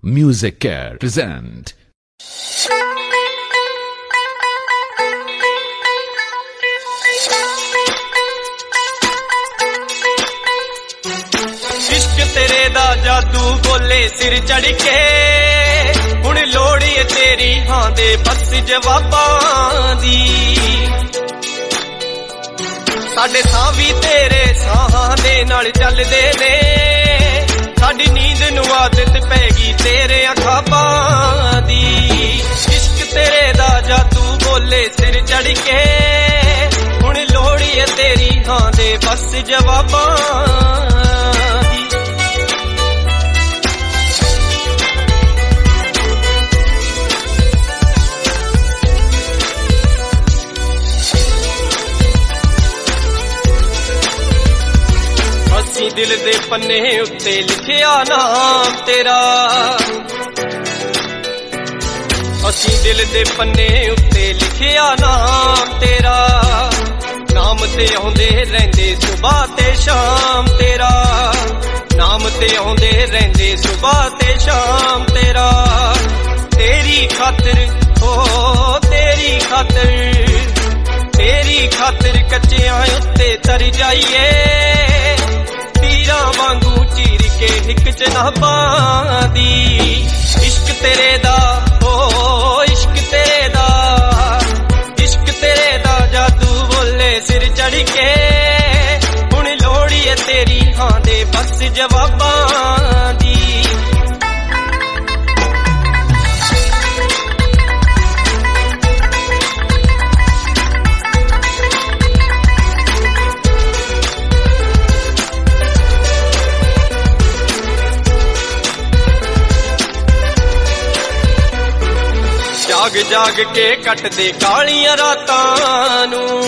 Music Care present इश्क तेरे दा जादू बोले सिर चढ़ के हुण लोड़ी तेरी हां दे बस जवाबां दी साडे साह भी तेरे साहां दे नाल चलदे ने साडी नींद नूं आदत पै गई तेरे ख्वाबां दी इश्क तेरे दा जादू बोले सिर चढ़ के हुण लोड़ी तेरी हां दे बस जवाबां दिल दे पन्ने उत्ते लिखिया नाम तेरा असी दिल दे पन्ने उत्ते लिखिया नाम तेरा नाम ते आउंदे रहिंदे सुबह ते शाम तेरा नाम ते आउंदे रहिंदे सुबह ते शाम तेरा तेरी खातिर ओ तेरी खातिर कच्चियां उत्ते तर जाइए वांगू चीर के हिक जनाबां दी इश्क तेरे दा ओ इश्क तेरे दा जादू बोले सिर चढ़ के हुण लोड़ी तेरी हां दे बस जवाबां दी जाग जाग के कट दे कालियां रातां नूं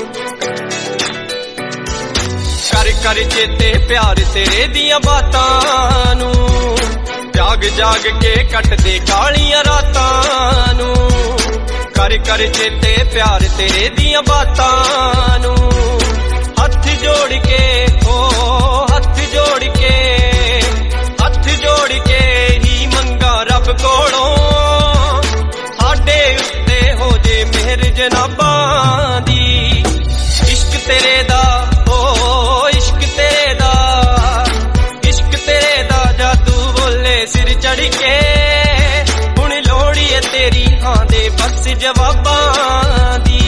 कर कर चेते प्यार तेरे दियां बातां नूं जाग जाग के कट दे कालियां रातां नूं कर कर चेते प्यार तेरे दियां बातां नूं हथ जोड़ के ओ हथ जोड़ के ही मंगा रब कोलों मेहर जनाबां दी इश्क तेरे दा ओ इश्क तेरे दा जादू बोले सिर चढ़ के हुण लोड़ी तेरी हां दे बस जवाबां दी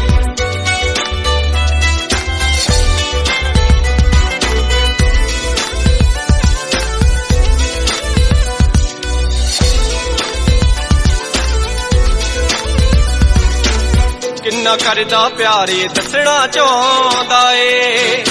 किन्ना करदा प्यारे दसना चाहंदा ए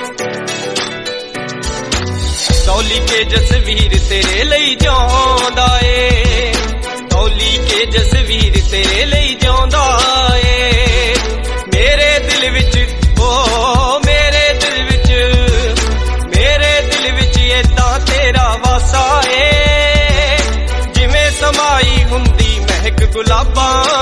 दौली के जसवीर तेरे लई जांदा ए दौली के जसवीर तेरे लई जांदा ए मेरे दिल विच ओ मेरे दिल विच ऐदां तेरा वासा ए जिवें समाई हुंदी महक गुलाबां